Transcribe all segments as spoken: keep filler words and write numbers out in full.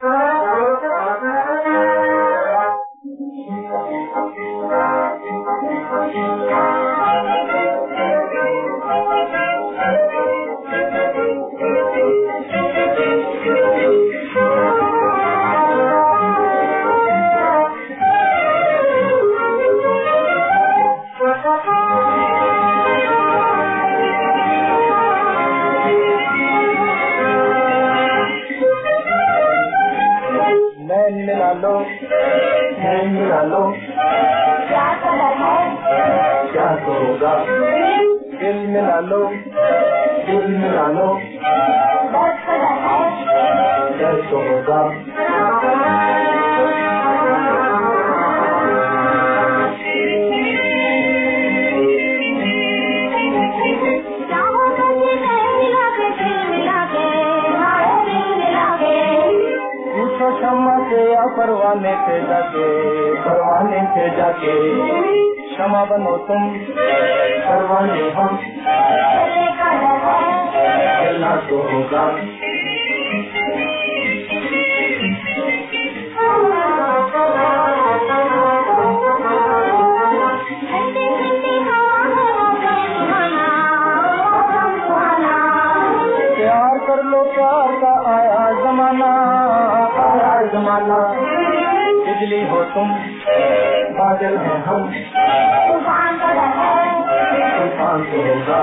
मिला लो, नैन मिला लो, क्या कलर है, क्या तो होगा, दिल मिला लो, दिल मिला लो, दस कलर है, दस तो होगा। क्षमा से या परवाने से जाके, परवाने से जाके, क्षमा बनो तुम, परवाने हम, चलना तो होगा। प्यार कर लो, प्यार का आया जमाना, आया जमाना, बिजली हो तुम, बादल हैं हम, तूफान तो है, तूफान तो होगा।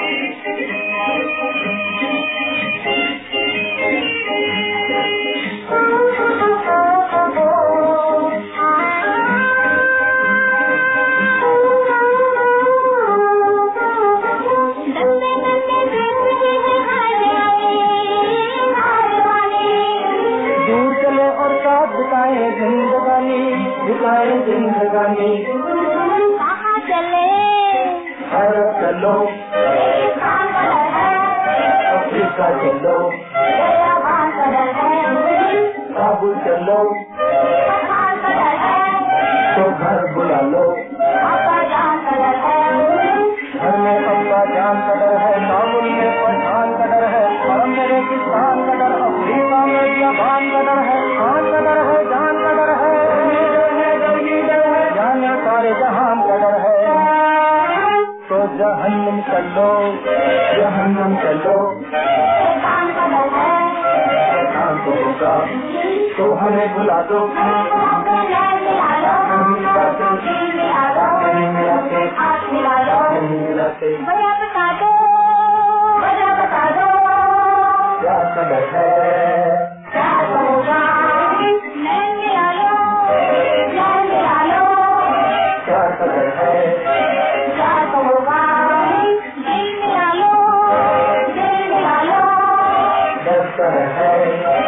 बिताए जिंदगानी, बिताए जिंदगानी, कहाँ चले, अरब चलो, अफ्रीका चलो, काबुल चलो, तो घर बुला लो, घर में अब्बा जान का डर है, काबुल में पठान का डर है, और मेरे किसान का डर, अफ्रीका में जापान का डर है, खान का डर है, जान का डर है, जाने सारे जहान का डर है। तो जहन्नम चलो, जहन्नम चलो, शैतान का डर है, शैतान तो होगा, तो हमें बुला दो, भैया बता दो, भैया बता दो, क्या कदर है, क्या होगा, नैन मिला लो, नैन मिला लो, क्या कदर है, क्या होगा, दिल मिला लो, दिल मिला लो, क्या कदर है।